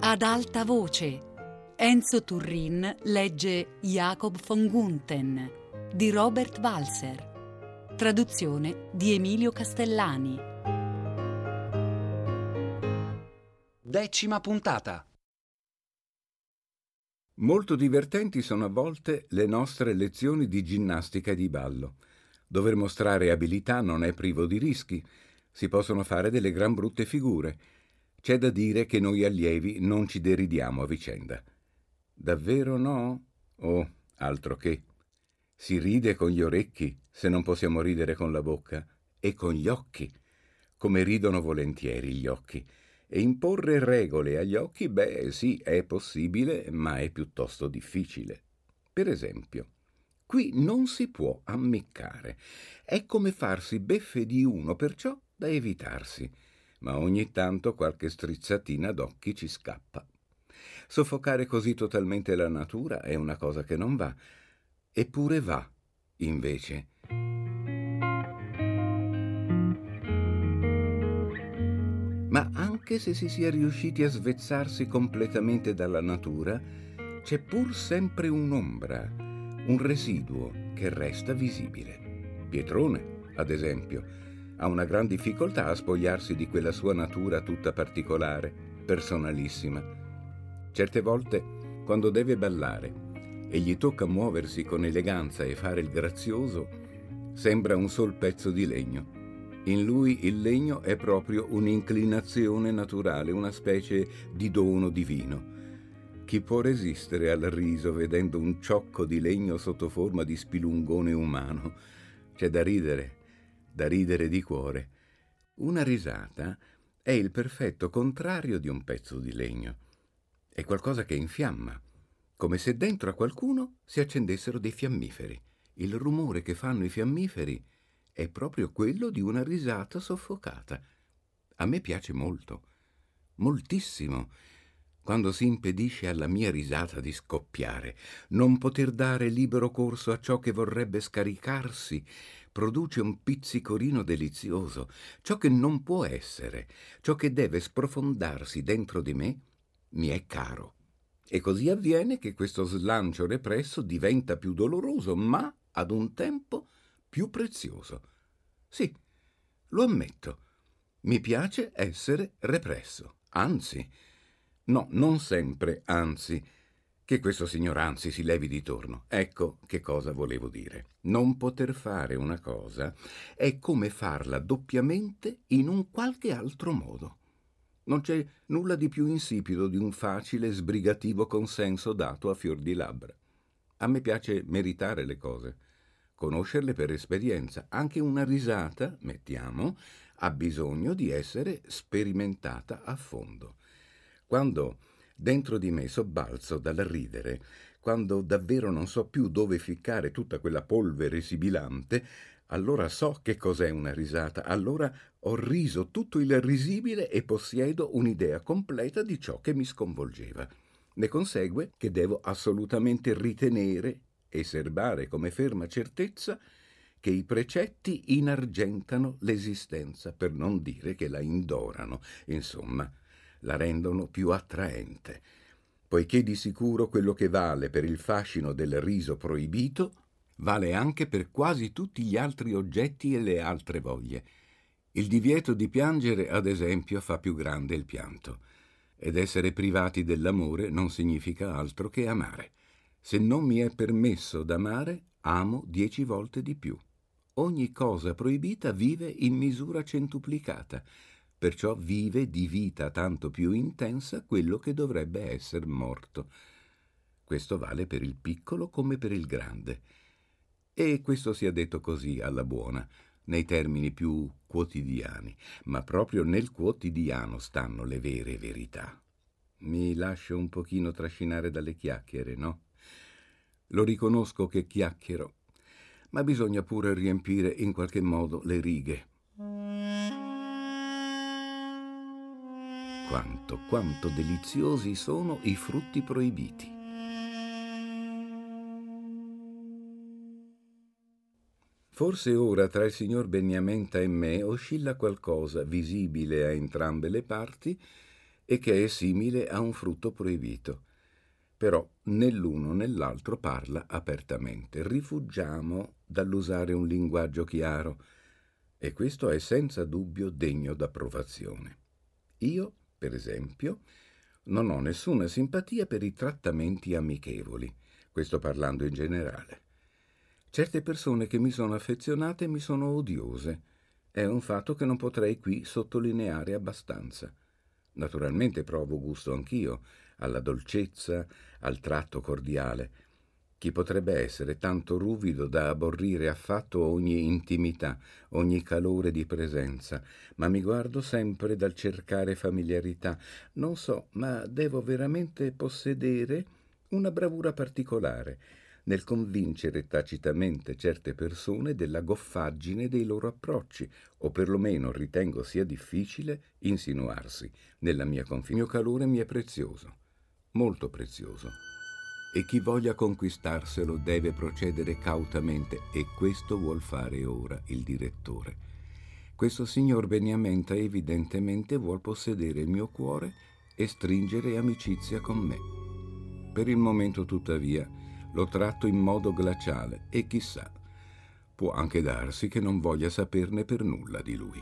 Ad alta voce, Enzo Turrin legge Jacob von Gunthen di Robert Walser, traduzione di Emilio Castellani. 10ª puntata. Molto divertenti sono a volte le nostre lezioni di ginnastica e di ballo. Dover mostrare abilità non è privo di rischi. Si possono fare delle gran brutte figure. C'è da dire che noi allievi non ci deridiamo a vicenda. Davvero no? Oh, altro che. Si ride con gli orecchi se non possiamo ridere con la bocca, e con gli occhi. Come ridono volentieri gli occhi. E imporre regole agli occhi, beh, sì, è possibile, ma è piuttosto difficile. Per esempio, qui non si può ammiccare. È come farsi beffe di uno, perciò da evitarsi. Ma ogni tanto qualche strizzatina d'occhi ci scappa. Soffocare così totalmente la natura è una cosa che non va. Eppure va, invece. Ma anche se si sia riusciti a svezzarsi completamente dalla natura, c'è pur sempre un'ombra, un residuo che resta visibile. Pietrone, ad esempio, ha una gran difficoltà a spogliarsi di quella sua natura tutta particolare, personalissima. Certe volte, quando deve ballare e gli tocca muoversi con eleganza e fare il grazioso, sembra un sol pezzo di legno. In lui il legno è proprio un'inclinazione naturale, una specie di dono divino. Chi può resistere al riso vedendo un ciocco di legno sotto forma di spilungone umano? C'è da ridere di cuore. Una risata è il perfetto contrario di un pezzo di legno. È qualcosa che infiamma, come se dentro a qualcuno si accendessero dei fiammiferi. Il rumore che fanno i fiammiferi è proprio quello di una risata soffocata. A me piace molto, moltissimo, quando si impedisce alla mia risata di scoppiare. Non poter dare libero corso a ciò che vorrebbe scaricarsi produce un pizzicorino delizioso. Ciò che non può essere, ciò che deve sprofondarsi dentro di me, mi è caro. E così avviene che questo slancio represso diventa più doloroso, ma ad un tempo più prezioso. Sì, lo ammetto. Mi piace essere represso. Anzi, no, non sempre, anzi, che questo signor anzi si levi di torno. Ecco che cosa volevo dire. Non poter fare una cosa è come farla doppiamente in un qualche altro modo. Non c'è nulla di più insipido di un facile, sbrigativo consenso dato a fior di labbra. A me piace meritare le cose, conoscerle per esperienza. Anche una risata, mettiamo, ha bisogno di essere sperimentata a fondo. Quando dentro di me sobbalzo dal ridere, quando davvero non so più dove ficcare tutta quella polvere sibilante, allora so che cos'è una risata, allora ho riso tutto il risibile e possiedo un'idea completa di ciò che mi sconvolgeva. Ne consegue che devo assolutamente ritenere e serbare come ferma certezza che i precetti inargentano l'esistenza, per non dire che la indorano, insomma, la rendono più attraente, poiché di sicuro quello che vale per il fascino del riso proibito vale anche per quasi tutti gli altri oggetti e le altre voglie. Il divieto di piangere, ad esempio, fa più grande il pianto, ed essere privati dell'amore non significa altro che amare. Se non mi è permesso d'amare, amo 10 volte di più. Ogni cosa proibita vive in misura centuplicata, perciò vive di vita tanto più intensa quello che dovrebbe essere morto. Questo vale per il piccolo come per il grande. E questo sia detto così, alla buona, nei termini più quotidiani, ma proprio nel quotidiano stanno le vere verità. Mi lascio un pochino trascinare dalle chiacchiere, no? Lo riconosco che chiacchiero, ma bisogna pure riempire in qualche modo le righe. Quanto deliziosi sono i frutti proibiti. Forse ora tra il signor Beniamenta e me oscilla qualcosa, visibile a entrambe le parti, e che è simile a un frutto proibito. Però né l'uno né l'altro parla apertamente. Rifuggiamo dall'usare un linguaggio chiaro, e questo è senza dubbio degno d'approvazione. Io, per esempio, non ho nessuna simpatia per i trattamenti amichevoli, questo parlando in generale. Certe persone che mi sono affezionate mi sono odiose. È un fatto che non potrei qui sottolineare abbastanza. Naturalmente provo gusto anch'io alla dolcezza, al tratto cordiale. Chi potrebbe essere tanto ruvido da aborrire affatto ogni intimità, ogni calore di presenza? Ma mi guardo sempre dal cercare familiarità. Non so, ma devo veramente possedere una bravura particolare nel convincere tacitamente certe persone della goffaggine dei loro approcci, o perlomeno ritengo sia difficile insinuarsi nella mia confidenza. Il mio calore mi è prezioso, molto prezioso, e chi voglia conquistarselo deve procedere cautamente, e questo vuol fare ora il direttore. Questo signor Beniamenta evidentemente vuol possedere il mio cuore e stringere amicizia con me. Per il momento, tuttavia, lo tratto in modo glaciale e chissà, può anche darsi che non voglia saperne per nulla di lui.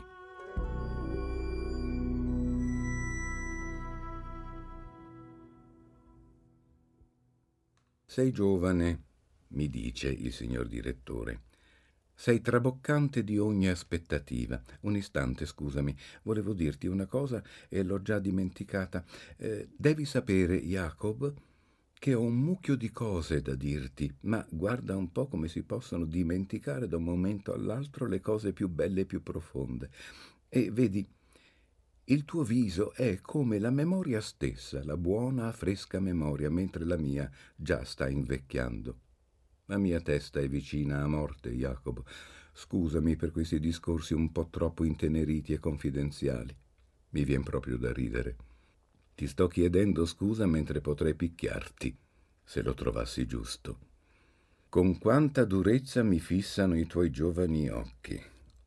Sei giovane, mi dice il signor direttore. Sei traboccante di ogni aspettativa. Un istante, scusami, volevo dirti una cosa e l'ho già dimenticata. Devi sapere, Jacob, che ho un mucchio di cose da dirti, ma guarda un po' come si possono dimenticare da un momento all'altro le cose più belle e più profonde. E vedi, il tuo viso è come la memoria stessa, la buona, fresca memoria, mentre la mia già sta invecchiando. La mia testa è vicina a morte, Jacob. Scusami per questi discorsi un po' troppo inteneriti e confidenziali. Mi vien proprio da ridere. Ti sto chiedendo scusa mentre potrei picchiarti, se lo trovassi giusto. Con quanta durezza mi fissano i tuoi giovani occhi.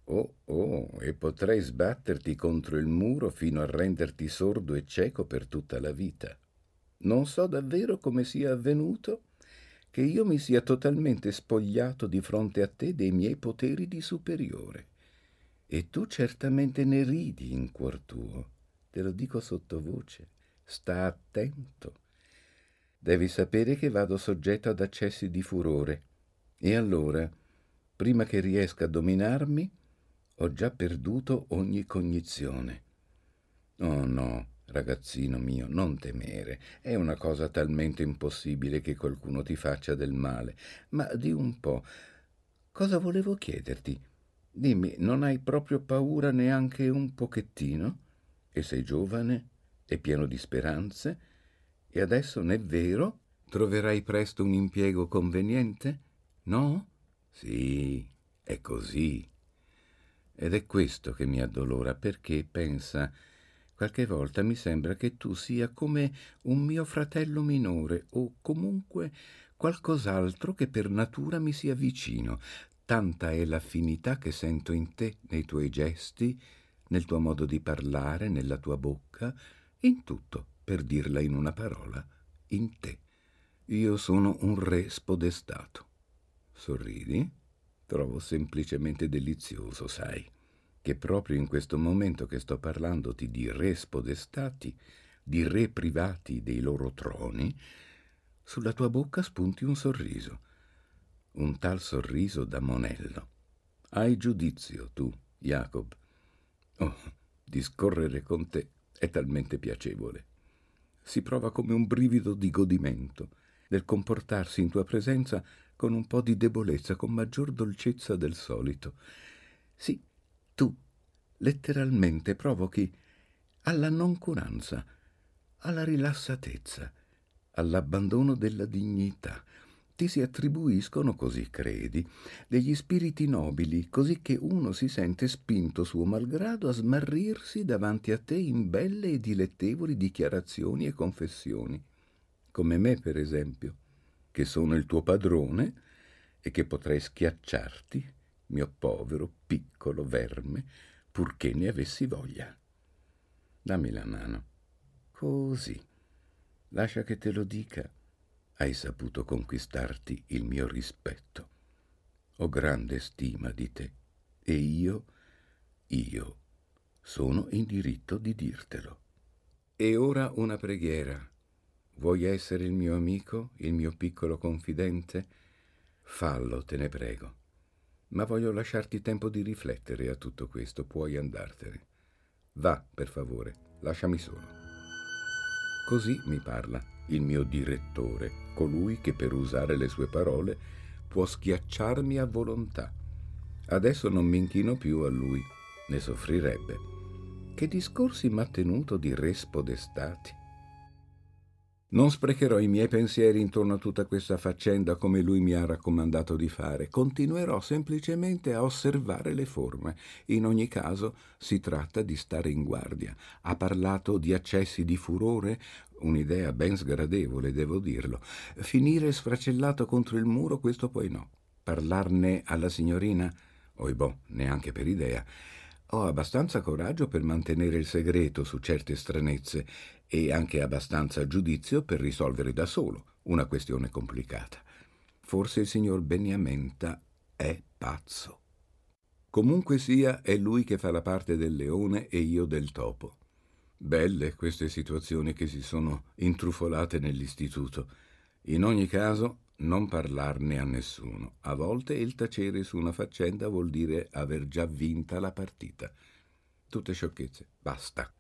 Oh, e potrei sbatterti contro il muro fino a renderti sordo e cieco per tutta la vita. Non so davvero come sia avvenuto che io mi sia totalmente spogliato di fronte a te dei miei poteri di superiore. E tu certamente ne ridi in cuor tuo. Te lo dico sottovoce. Sta attento. Devi sapere che vado soggetto ad accessi di furore. E allora, prima che riesca a dominarmi, ho già perduto ogni cognizione. Oh no, ragazzino mio, non temere. È una cosa talmente impossibile che qualcuno ti faccia del male. Ma di un po', cosa volevo chiederti? Dimmi, non hai proprio paura neanche un pochettino? E sei giovane e pieno di speranze? E adesso, n'è vero, troverai presto un impiego conveniente? No? Sì, è così. Ed è questo che mi addolora, perché, pensa, qualche volta mi sembra che tu sia come un mio fratello minore, o comunque qualcos'altro che per natura mi sia vicino. Tanta è l'affinità che sento in te, nei tuoi gesti, nel tuo modo di parlare, nella tua bocca, in tutto, per dirla in una parola, in te. Io sono un re spodestato. Sorridi? Trovo semplicemente delizioso, sai, che proprio in questo momento che sto parlandoti di re spodestati, di re privati dei loro troni, sulla tua bocca spunti un sorriso, un tal sorriso da monello. Hai giudizio, tu, Jacob. Oh, discorrere con te è talmente piacevole. Si prova come un brivido di godimento nel comportarsi in tua presenza con un po' di debolezza, con maggior dolcezza del solito. Sì, tu letteralmente provochi alla noncuranza, alla rilassatezza, all'abbandono della dignità. Ti si attribuiscono, così credi, degli spiriti nobili, così che uno si sente spinto suo malgrado a smarrirsi davanti a te in belle e dilettevoli dichiarazioni e confessioni, come me, per esempio, che sono il tuo padrone e che potrei schiacciarti, mio povero, piccolo verme, purché ne avessi voglia. Dammi la mano. Così, lascia che te lo dica, hai saputo conquistarti il mio rispetto. Ho grande stima di te e io sono in diritto di dirtelo. E ora una preghiera. Vuoi essere il mio amico, il mio piccolo confidente? Fallo, te ne prego. Ma voglio lasciarti tempo di riflettere a tutto questo, puoi andartene. Va, per favore, lasciami solo. Così mi parla il mio direttore, colui che per usare le sue parole può schiacciarmi a volontà. Adesso non mi inchino più a lui, ne soffrirebbe. Che discorsi m'ha tenuto di re spodestati. Non sprecherò i miei pensieri intorno a tutta questa faccenda come lui mi ha raccomandato di fare. Continuerò semplicemente a osservare le forme. In ogni caso si tratta di stare in guardia. Ha parlato di accessi di furore, un'idea ben sgradevole, devo dirlo. Finire sfracellato contro il muro, questo poi no. Parlarne alla signorina? Oibò, neanche per idea. Ho abbastanza coraggio per mantenere il segreto su certe stranezze e anche abbastanza giudizio per risolvere da solo una questione complicata. Forse il signor Beniamenta è pazzo. Comunque sia, è lui che fa la parte del leone e io del topo. Belle queste situazioni che si sono intrufolate nell'istituto. In ogni caso, non parlarne a nessuno. A volte il tacere su una faccenda vuol dire aver già vinta la partita. Tutte sciocchezze, basta.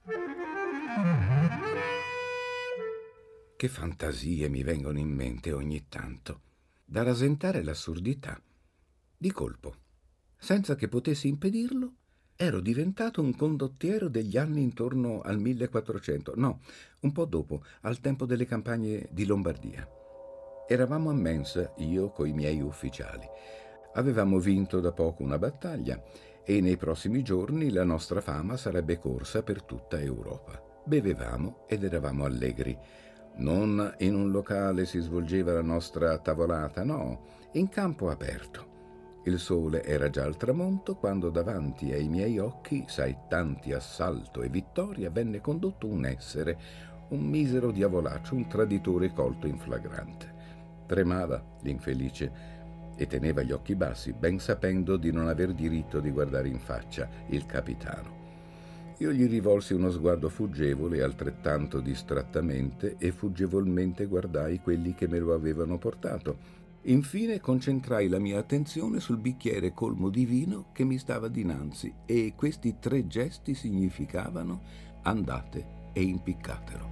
Che fantasie mi vengono in mente ogni tanto, da rasentare l'assurdità. Di colpo, senza che potessi impedirlo, ero diventato un condottiero degli anni intorno al 1400, no, un po' dopo, al tempo delle campagne di Lombardia. Eravamo a mensa, io coi miei ufficiali. Avevamo vinto da poco una battaglia e nei prossimi giorni la nostra fama sarebbe corsa per tutta Europa. Bevevamo ed eravamo allegri. Non in un locale si svolgeva la nostra tavolata, no, in campo aperto. Il sole era già al tramonto quando davanti ai miei occhi, sai, tanti assalto e vittoria, venne condotto un essere, un misero diavolaccio, un traditore colto in flagrante. Tremava l'infelice e teneva gli occhi bassi, ben sapendo di non aver diritto di guardare in faccia il capitano. Io gli rivolsi uno sguardo fuggevole altrettanto distrattamente e fuggevolmente guardai quelli che me lo avevano portato. Infine concentrai la mia attenzione sul bicchiere colmo di vino che mi stava dinanzi e questi 3 gesti significavano: andate e impiccatelo.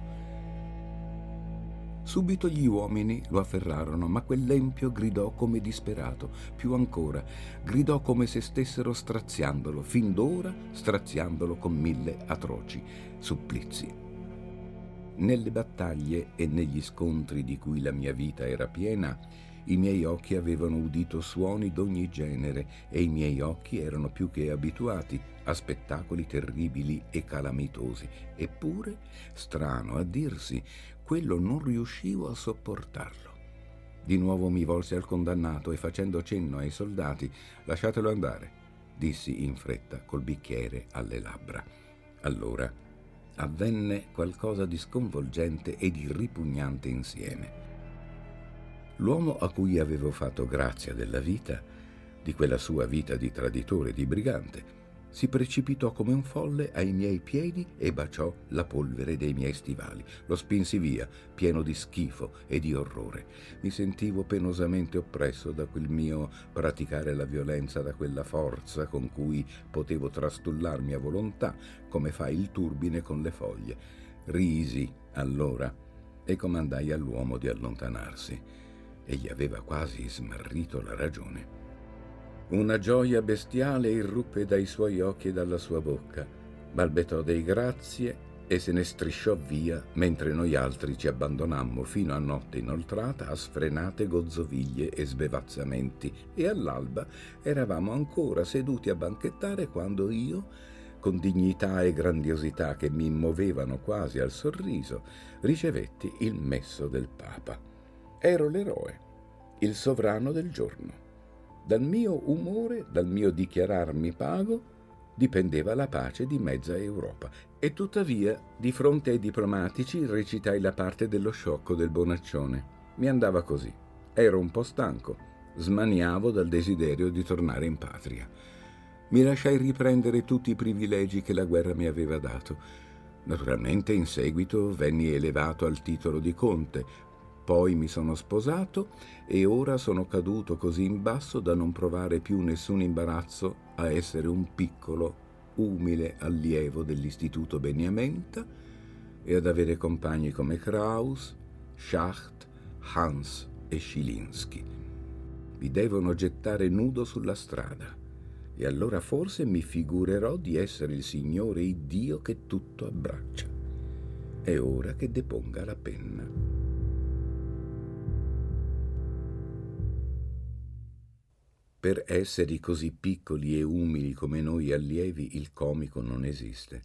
Subito gli uomini lo afferrarono, ma quell'empio gridò come disperato. Più ancora, gridò come se stessero straziandolo, fin d'ora straziandolo con 1000 atroci supplizi. Nelle battaglie e negli scontri di cui la mia vita era piena, i miei occhi avevano udito suoni d'ogni genere e i miei occhi erano più che abituati a spettacoli terribili e calamitosi. Eppure, strano a dirsi, quello non riuscivo a sopportarlo. Di nuovo mi volsi al condannato e facendo cenno ai soldati: «Lasciatelo andare», dissi in fretta col bicchiere alle labbra. Allora avvenne qualcosa di sconvolgente e di ripugnante insieme. L'uomo a cui avevo fatto grazia della vita, di quella sua vita di traditore e di brigante, si precipitò come un folle ai miei piedi e baciò la polvere dei miei stivali. Lo spinsi via, pieno di schifo e di orrore. Mi sentivo penosamente oppresso da quel mio praticare la violenza, da quella forza con cui potevo trastullarmi a volontà, come fa il turbine con le foglie. Risi allora e comandai all'uomo di allontanarsi. Egli aveva quasi smarrito la ragione. Una gioia bestiale irruppe dai suoi occhi e dalla sua bocca. Balbettò dei grazie e se ne strisciò via, mentre noi altri ci abbandonammo fino a notte inoltrata a sfrenate gozzoviglie e sbevazzamenti, e all'alba eravamo ancora seduti a banchettare quando io, con dignità e grandiosità che mi muovevano quasi al sorriso, ricevetti il messo del Papa. Ero l'eroe, il sovrano del giorno. Dal mio umore, dal mio dichiararmi pago, dipendeva la pace di mezza Europa. E tuttavia, di fronte ai diplomatici, recitai la parte dello sciocco del bonaccione. Mi andava così. Ero un po' stanco, smaniavo dal desiderio di tornare in patria. Mi lasciai riprendere tutti i privilegi che la guerra mi aveva dato. Naturalmente, in seguito, venni elevato al titolo di conte. Poi mi sono sposato e ora sono caduto così in basso da non provare più nessun imbarazzo a essere un piccolo, umile allievo dell'Istituto Beniamenta e ad avere compagni come Kraus, Schacht, Hans e Schilinski. Mi devono gettare nudo sulla strada e allora forse mi figurerò di essere il Signore Iddio che tutto abbraccia. È ora che deponga la penna. Per esseri così piccoli e umili come noi allievi, il comico non esiste.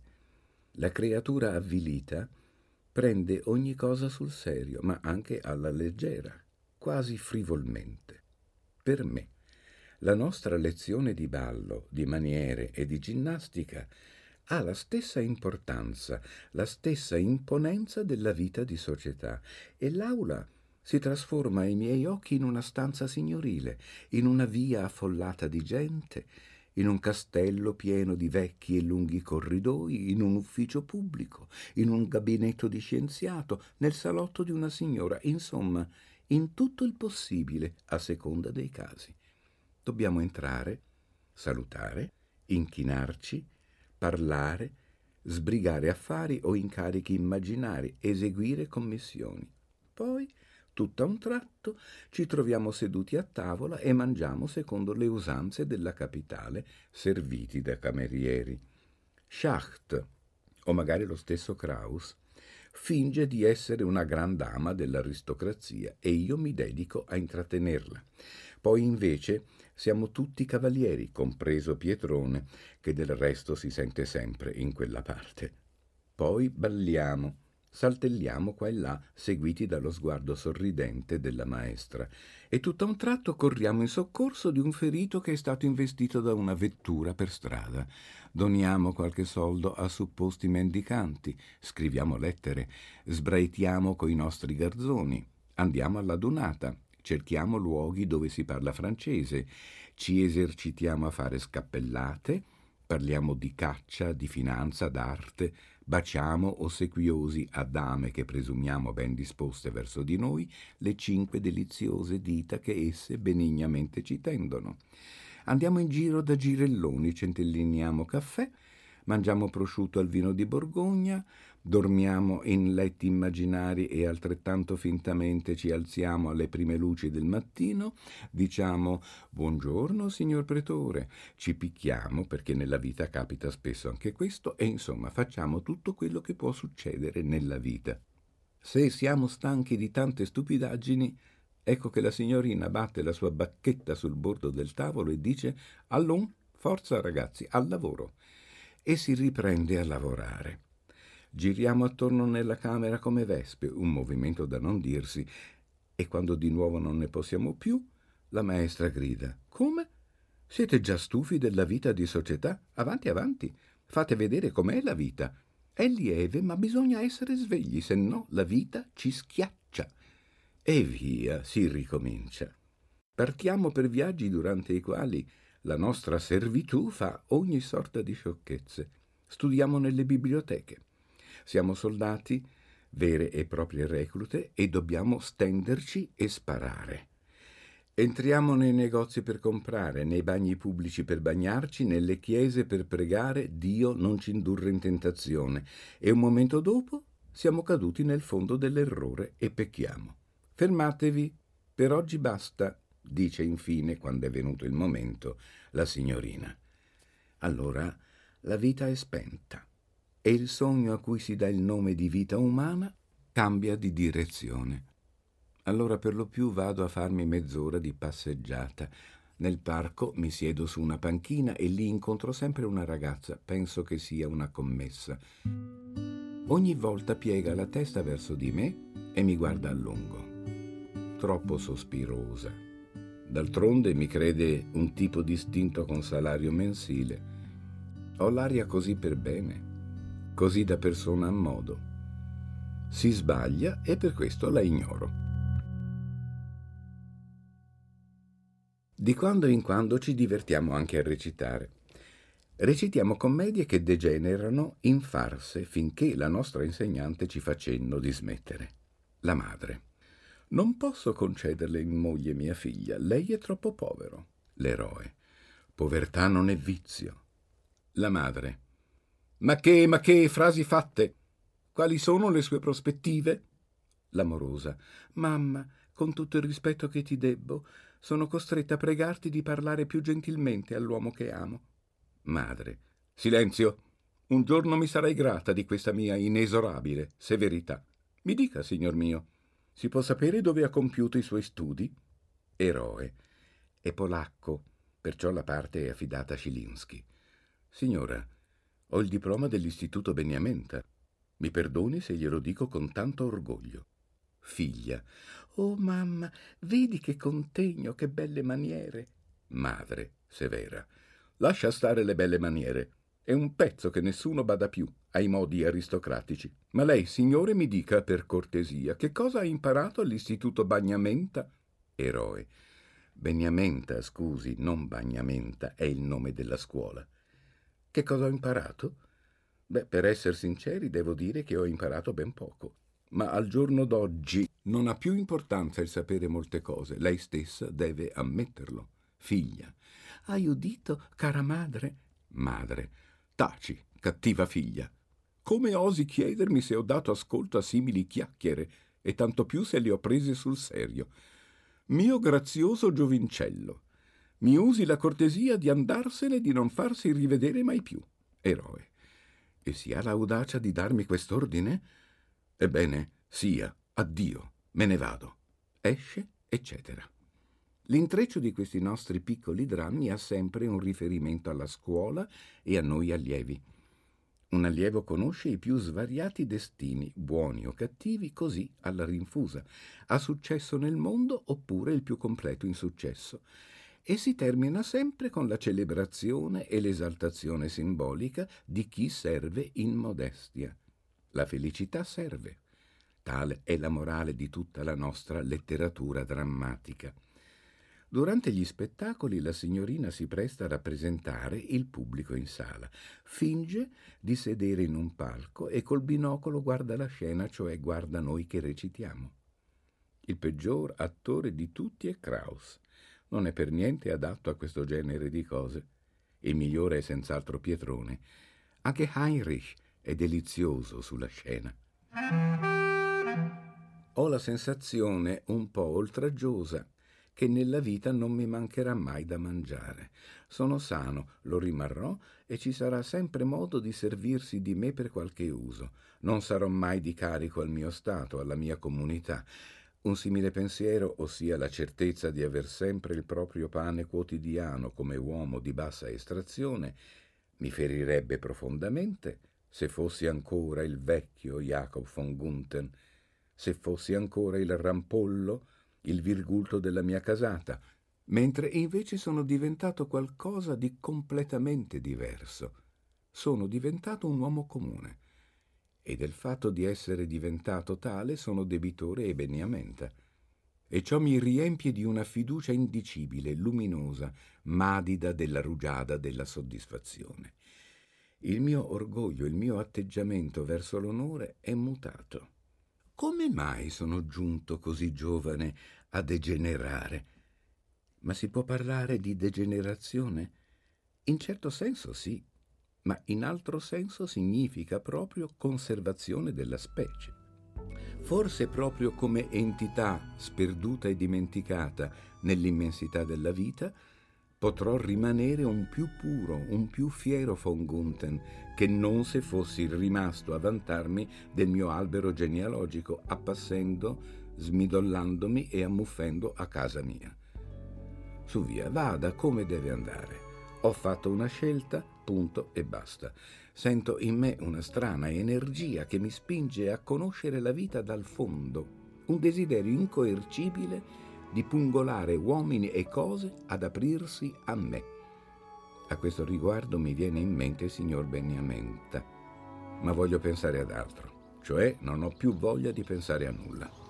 La creatura avvilita prende ogni cosa sul serio, ma anche alla leggera, quasi frivolmente. Per me, la nostra lezione di ballo, di maniere e di ginnastica ha la stessa importanza, la stessa imponenza della vita di società, e l'aula si trasforma ai miei occhi in una stanza signorile, in una via affollata di gente, in un castello pieno di vecchi e lunghi corridoi, in un ufficio pubblico, in un gabinetto di scienziato, nel salotto di una signora, insomma, in tutto il possibile, a seconda dei casi. Dobbiamo entrare, salutare, inchinarci, parlare, sbrigare affari o incarichi immaginari, eseguire commissioni. Poi, tutto a un tratto, ci troviamo seduti a tavola e mangiamo secondo le usanze della capitale, serviti da camerieri. Schacht, o magari lo stesso Kraus, finge di essere una gran dama dell'aristocrazia e io mi dedico a intrattenerla. Poi invece siamo tutti cavalieri, compreso Pietrone, che del resto si sente sempre in quella parte. Poi balliamo, saltelliamo qua e là, seguiti dallo sguardo sorridente della maestra, e tutto a un tratto corriamo in soccorso di un ferito che è stato investito da una vettura per strada. Doniamo qualche soldo a supposti mendicanti, scriviamo lettere, sbraitiamo coi nostri garzoni, andiamo alla donata, cerchiamo luoghi dove si parla francese, ci esercitiamo a fare scappellate, parliamo di caccia, di finanza, d'arte, baciamo ossequiosi a dame che presumiamo ben disposte verso di noi le 5 deliziose dita che esse benignamente ci tendono. Andiamo in giro da girelloni, centelliniamo caffè, mangiamo prosciutto al vino di Borgogna, dormiamo in letti immaginari e altrettanto fintamente ci alziamo alle prime luci del mattino, diciamo «Buongiorno, signor pretore», ci picchiamo, perché nella vita capita spesso anche questo, e insomma facciamo tutto quello che può succedere nella vita. Se siamo stanchi di tante stupidaggini, ecco che la signorina batte la sua bacchetta sul bordo del tavolo e dice «Allons, forza ragazzi, al lavoro», e si riprende a lavorare. Giriamo attorno nella camera come vespe, un movimento da non dirsi, e quando di nuovo non ne possiamo più, la maestra grida «Come? Siete già stufi della vita di società? Avanti, avanti, fate vedere com'è la vita. È lieve, ma bisogna essere svegli, se no la vita ci schiaccia». E via, si ricomincia. Partiamo per viaggi durante i quali la nostra servitù fa ogni sorta di sciocchezze. Studiamo nelle biblioteche. Siamo soldati, vere e proprie reclute, e dobbiamo stenderci e sparare. Entriamo nei negozi per comprare, nei bagni pubblici per bagnarci, nelle chiese per pregare «Dio non ci indurre in tentazione», e un momento dopo siamo caduti nel fondo dell'errore e pecchiamo. «Fermatevi, per oggi basta», dice infine, quando è venuto il momento, la signorina. Allora la vita è spenta e il sogno a cui si dà il nome di vita umana cambia di direzione. Allora per lo più vado a farmi mezz'ora di passeggiata. Nel parco mi siedo su una panchina e lì incontro sempre una ragazza, penso che sia una commessa. Ogni volta piega la testa verso di me e mi guarda a lungo. Troppo sospirosa. D'altronde mi crede un tipo distinto con salario mensile. Ho l'aria così per bene, così da persona a modo. Si sbaglia e per questo la ignoro. Di quando in quando ci divertiamo anche a recitare. Recitiamo commedie che degenerano in farse finché la nostra insegnante ci fa cenno di smettere. La madre. Non posso concederle in moglie mia figlia, lei è troppo povero. L'eroe. Povertà non è vizio. La madre. Ma che, frasi fatte! Quali sono le sue prospettive? L'amorosa. Mamma, con tutto il rispetto che ti debbo, sono costretta a pregarti di parlare più gentilmente all'uomo che amo. Madre. Silenzio! Un giorno mi sarai grata di questa mia inesorabile severità. Mi dica, signor mio, si può sapere dove ha compiuto i suoi studi? Eroe. È polacco, perciò la parte è affidata a Scilinski. Signora, ho il diploma dell'Istituto Beniamenta. Mi perdoni se glielo dico con tanto orgoglio. Figlia. Oh mamma, vedi che contegno, che belle maniere. Madre, severa. Lascia stare le belle maniere. È un pezzo che nessuno bada più ai modi aristocratici. Ma lei, signore, mi dica per cortesia, che cosa ha imparato all'Istituto Bagnamenta? Eroe. Beniamenta, scusi, non Bagnamenta, è il nome della scuola. Che cosa ho imparato? Beh, per essere sinceri, devo dire che ho imparato ben poco. Ma al giorno d'oggi non ha più importanza il sapere molte cose. Lei stessa deve ammetterlo. Figlia. Hai udito, cara madre? Madre. Taci, cattiva figlia. Come osi chiedermi se ho dato ascolto a simili chiacchiere, e tanto più se le ho prese sul serio? Mio grazioso giovincello, mi usi la cortesia di andarsene e di non farsi rivedere mai più. Eroe. E si ha l'audacia di darmi quest'ordine? Ebbene, sia, addio, me ne vado. Esce, eccetera. L'intreccio di questi nostri piccoli drammi ha sempre un riferimento alla scuola e a noi allievi. Un allievo conosce i più svariati destini, buoni o cattivi, così alla rinfusa. Ha successo nel mondo oppure il più completo insuccesso. E si termina sempre con la celebrazione e l'esaltazione simbolica di chi serve in modestia. La felicità serve. Tale è la morale di tutta la nostra letteratura drammatica. Durante gli spettacoli la signorina si presta a rappresentare il pubblico in sala. Finge di sedere in un palco e col binocolo guarda la scena, cioè guarda noi che recitiamo. Il peggior attore di tutti è Kraus. Non è per niente adatto a questo genere di cose. Il migliore è senz'altro Pietrone. Anche Heinrich è delizioso sulla scena. Ho la sensazione un po' oltraggiosa che nella vita non mi mancherà mai da mangiare. Sono sano, lo rimarrò e ci sarà sempre modo di servirsi di me per qualche uso. Non sarò mai di carico al mio stato, alla mia comunità. Un simile pensiero, ossia la certezza di aver sempre il proprio pane quotidiano come uomo di bassa estrazione, mi ferirebbe profondamente se fossi ancora il vecchio Jacob von Gunthen, se fossi ancora il rampollo, il virgulto della mia casata, mentre invece sono diventato qualcosa di completamente diverso. Sono diventato un uomo comune. E del fatto di essere diventato tale sono debitore e beniamenta. E ciò mi riempie di una fiducia indicibile, luminosa, madida della rugiada della soddisfazione. Il mio orgoglio, il mio atteggiamento verso l'onore è mutato. Come mai sono giunto così giovane a degenerare? Ma si può parlare di degenerazione? In certo senso sì. Ma in altro senso significa proprio conservazione della specie. Forse proprio come entità sperduta e dimenticata nell'immensità della vita, potrò rimanere un più puro, un più fiero von Gunthen, che non se fossi rimasto a vantarmi del mio albero genealogico, appassendo, smidollandomi e ammuffendo a casa mia. Su via, vada come deve andare. Ho fatto una scelta, punto e basta. Sento in me una strana energia che mi spinge a conoscere la vita dal fondo, un desiderio incoercibile di pungolare uomini e cose ad aprirsi a me. A questo riguardo mi viene in mente il signor Beniamenta, ma voglio pensare ad altro, cioè non ho più voglia di pensare a nulla.